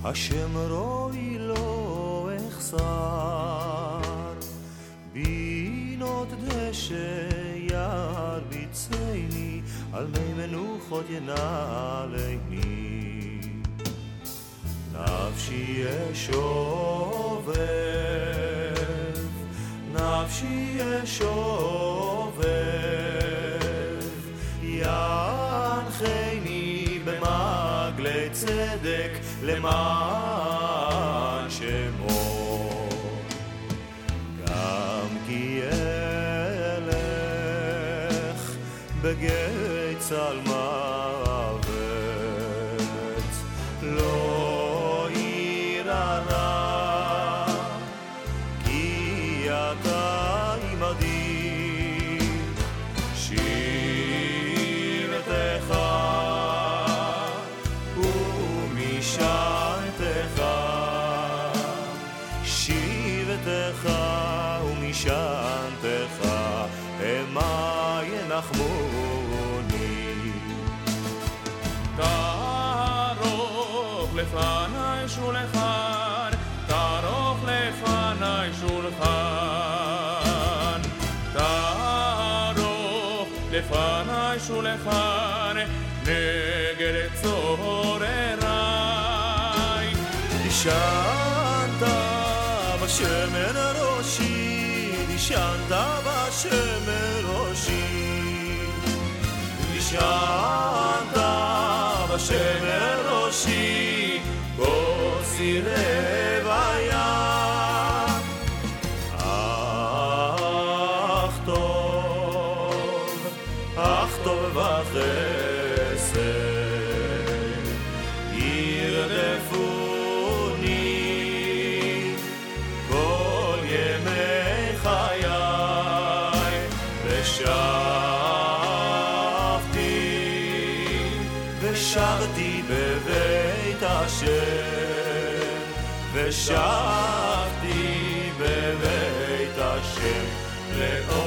השם רואי לא אחסר, בינות דשא ירביצני, על מי מנוחות ינעלני. נפשי אשובב, נפשי אשובב, ינחני במעגלי צדק למען שמו. גם כי אלך בגיא צל מוות, לא אירא רע, כי אתה עמדי. שירתך ומשענתך, שירתך ומשענתך, המה ינחמוני. תערוך לפני שולחן, תערוך לפני שולחן, תערוך לפני שולחן, נגד צורריי. נשענת בשמן ראשי, נשענת בשמן ראשי, נשענת בשמן ראשי, כוסי רוויה. אך טוב וחסד ירדפוני כל ימי חיי, ושבתי בבית השם, ושבתי בבית השם.